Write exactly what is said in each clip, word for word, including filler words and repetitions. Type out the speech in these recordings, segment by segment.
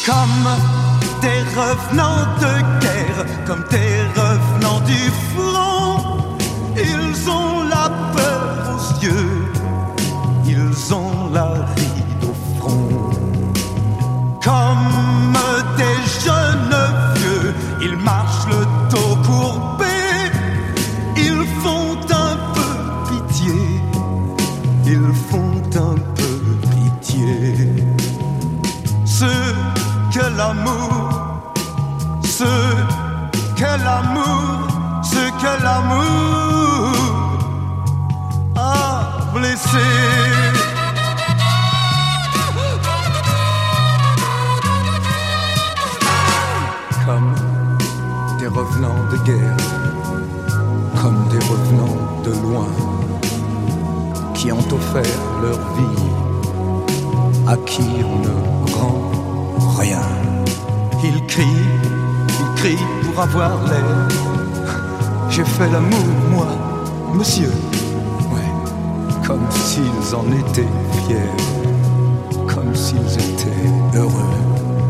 Comme des revenants de guerre, comme des revenants du front, ils ont la peur aux yeux, ils ont la ride au front. Comme des jeunes vieux, ils marchent le dos courbé, ils font un peu pitié, ils font un peu pitié. Ceux que l'amour, ceux que l'amour, ceux que l'amour a blessé. Comme des revenants de guerre, comme des revenants de loin, qui ont offert leur vie, à qui on ne rend rien. Ils crient, ils crient pour avoir l'air. J'ai fait l'amour, moi, monsieur. Ouais, comme s'ils en étaient fiers, comme s'ils étaient heureux.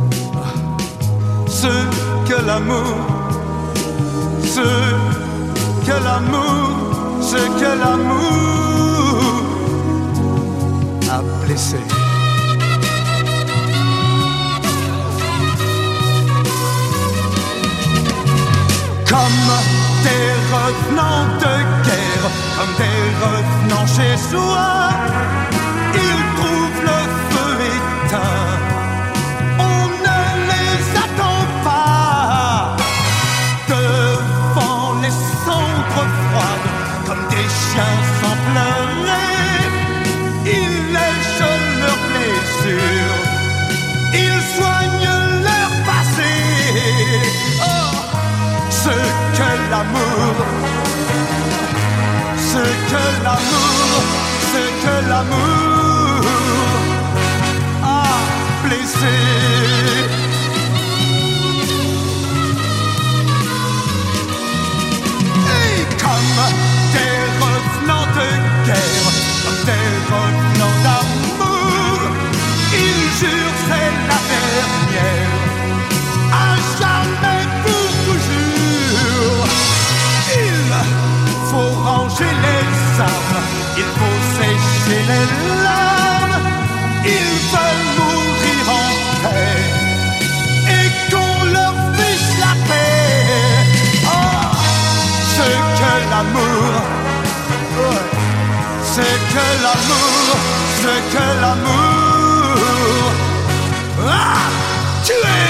Ceux que l'amour, ceux que l'amour, ceux que l'amour a blessé. Comme des revenants de guerre, comme des revenants chez soi, ils trouvent le feu éteint. On ne les attend pas devant les cendres froides, comme des chiens sans pleurer. Ils lèchent leurs blessures, ils soignent leur passé. Oh, ce que l'amour, ce que l'amour, ce que l'amour a blessé. Et comme des revenants de guerre, comme des revenants d'amour, ils jurent c'est la dernière, à jamais pour toujours. Il faut ranger les armes, il faut sécher les larmes, ils veulent mourir en paix et qu'on leur fiche la paix. Oh, ce que l'amour, ouais, ce que l'amour, ce que l'amour a tué.